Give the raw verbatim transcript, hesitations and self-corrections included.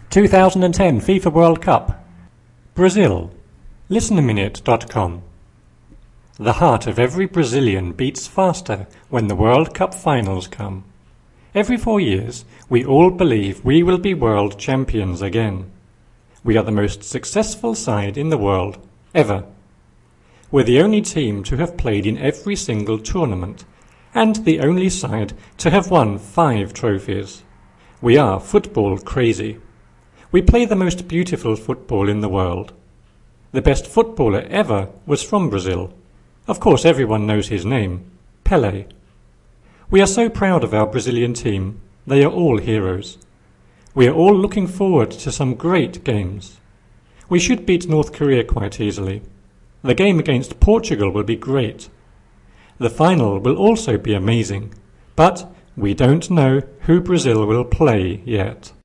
two thousand ten FIFA World Cup. Brazil. listen a minute dot com. The heart of every Brazilian beats faster when the World Cup finals come. Every four years, we all believe we will be world champions again. We are the most successful side in the world, ever. We're the only team to have played in every single tournament, and the only side to have won five trophies. We are football crazy. We play the most beautiful football in the world. The best footballer ever was from Brazil. Of course everyone knows his name, Pelé. We are so proud of our Brazilian team. They are all heroes. We are all looking forward to some great games. We should beat North Korea quite easily. The game against Portugal will be great. The final will also be amazing, but we don't know who Brazil will play yet.